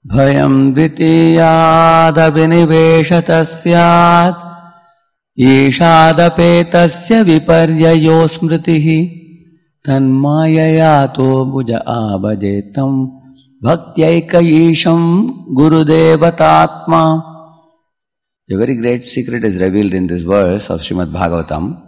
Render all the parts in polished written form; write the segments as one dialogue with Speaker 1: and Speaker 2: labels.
Speaker 1: Bhayam dvitiyadabhiniveṣata syāt ईषादपेतस्य विपर्ययो स्मृतिः तन्माययातो भुज आभजेतं भक्त्यैकईशं गुरुदेवतात्मा. A very great secret is revealed in this verse of Srimad Bhagavatam.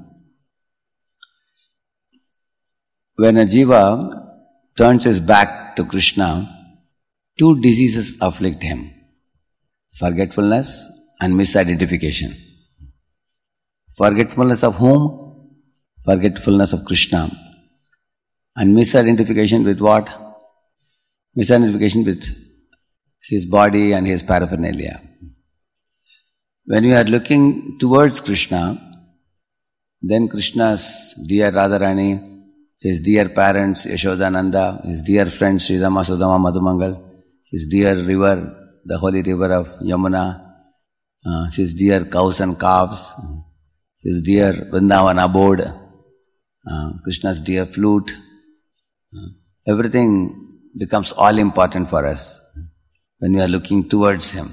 Speaker 1: When a jiva turns his back to Krishna, two diseases afflict him: forgetfulness and misidentification. Forgetfulness of whom? Forgetfulness of Krishna. And misidentification with what? Misidentification with his body and his paraphernalia. When we are looking towards Krishna, then Krishna's dear Radharani, his dear parents Yashodananda, his dear friends Sridhama, Sudama, Madhumangal, his dear river, the holy river of Yamuna, his dear cows and calves, his dear Vrindavan abode, Krishna's dear flute, everything becomes all important for us when we are looking towards him.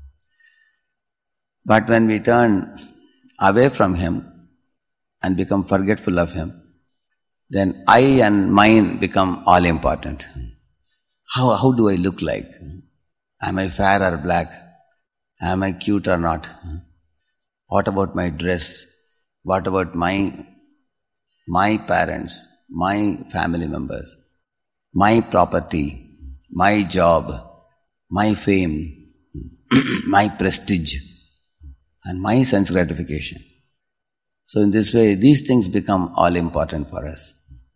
Speaker 1: But when we turn away from him and become forgetful of him, then I and mine become all important. How do I look like? Am I fair or black? Am I cute or not? What about my dress? What about my parents, my family members, my property, my job, my fame, my prestige, and my sense gratification? So in this way, these things become all important for us.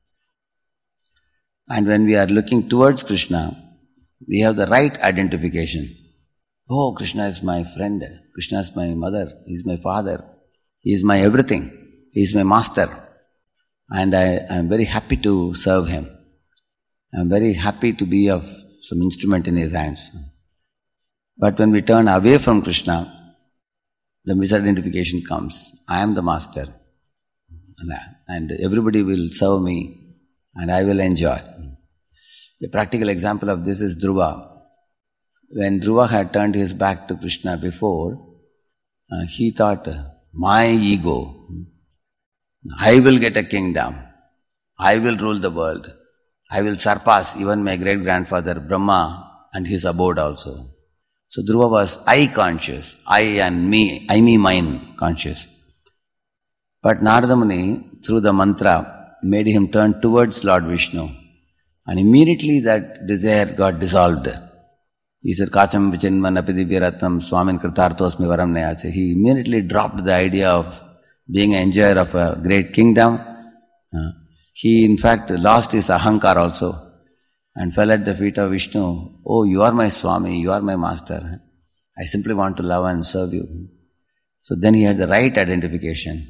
Speaker 1: And when we are looking towards Krishna, we have the right identification. Oh, Krishna is my friend, Krishna is my mother, he is my father, he is my everything, he is my master. And I am very happy to serve him. I am very happy to be of some instrument in his hands. But when we turn away from Krishna, the misidentification comes. I am the master. And everybody will serve me and I will enjoy. The practical example of this is Dhruva. When Dhruva had turned his back to Krishna before, he thought, my ego, I will get a kingdom, I will rule the world, I will surpass even my great-grandfather Brahma and his abode also. So Dhruva was I conscious, I and me, I, me, mine conscious. But Narada Muni, through the mantra, made him turn towards Lord Vishnu. And immediately that desire got dissolved. He said, Kacham vichinman apidivyaratnam swamin kritarthosmi varam nayache. He immediately dropped the idea of being an enjoyer of a great kingdom. He in fact lost his ahankar also and fell at the feet of Vishnu. Oh, you are my Swami, you are my master. I simply want to love and serve you. So then he had the right identification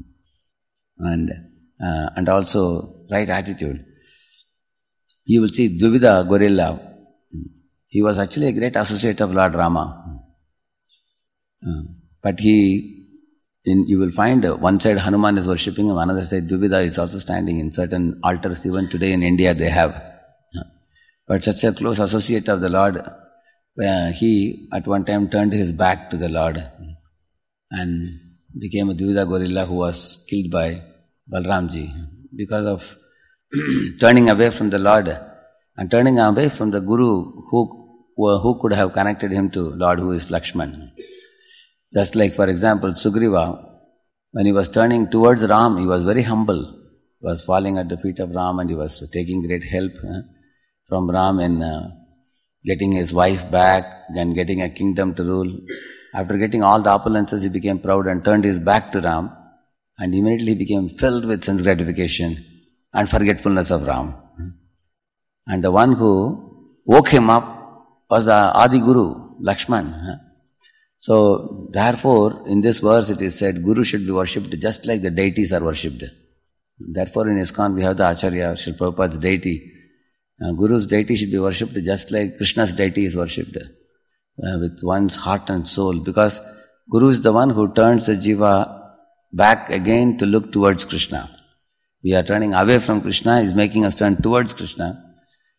Speaker 1: and also right attitude. You will see Dvivida Gorilla. He was actually a great associate of Lord Rama. But you will find one side Hanuman is worshipping him, another side Dvivida is also standing in certain altars. Even today in India they have. But such a close associate of the Lord, he at one time turned his back to the Lord and became a Dvivida Gorilla who was killed by Balramji because of turning away from the Lord and turning away from the Guru who could have connected him to Lord, who is Lakshman. Just like, for example, Sugriva, when he was turning towards Ram, he was very humble. He was falling at the feet of Ram and he was taking great help from Ram in getting his wife back and getting a kingdom to rule. After getting all the opulences, he became proud and turned his back to Ram and immediately became filled with sense gratification and forgetfulness of Ram. And the one who woke him up was the Adi Guru, Lakshman. So, therefore, in this verse it is said, Guru should be worshipped just like the deities are worshipped. Therefore, in ISKCON we have the Acharya, Srila Prabhupada's deity. Guru's deity should be worshipped just like Krishna's deity is worshipped, with one's heart and soul. Because Guru is the one who turns the jiva back again to look towards Krishna. We are turning away from Krishna, he is making us turn towards Krishna.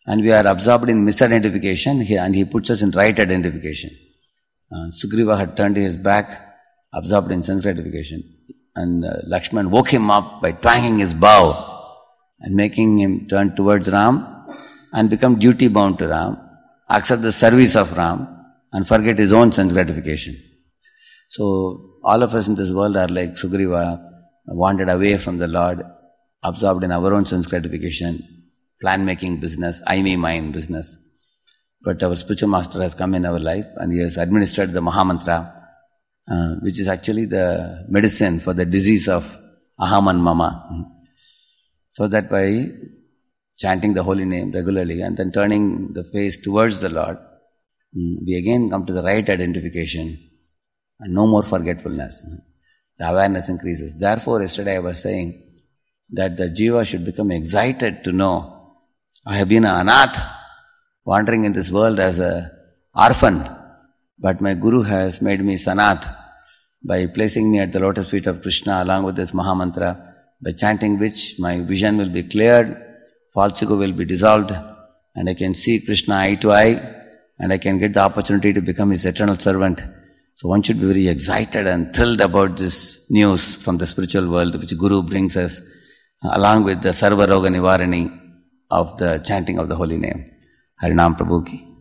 Speaker 1: and we are absorbed in misidentification, and he puts us in right identification. Sugriva had turned his back, absorbed in sense gratification, and Lakshman woke him up by twanging his bow and making him turn towards Ram and become duty bound to Ram, accept the service of Ram, and forget his own sense gratification. So all of us in this world are like Sugriva, wandered away from the Lord, absorbed in our own sense gratification, plan-making business, I, me, mine business. But our spiritual master has come in our life and he has administered the Mahamantra, which is actually the medicine for the disease of Aham and Mama. So that by chanting the holy name regularly and then turning the face towards the Lord, we again come to the right identification and no more forgetfulness. The awareness increases. Therefore, yesterday I was saying that the jiva should become excited to know, I have been an anath, wandering in this world as an orphan, but my Guru has made me sanath by placing me at the lotus feet of Krishna along with this Mahamantra, by chanting which my vision will be cleared, false ego will be dissolved, and I can see Krishna eye to eye, and I can get the opportunity to become his eternal servant. So one should be very excited and thrilled about this news from the spiritual world which Guru brings us, along with the Sarva Roga Nivarani of the chanting of the holy name. Harinam Prabhu ki.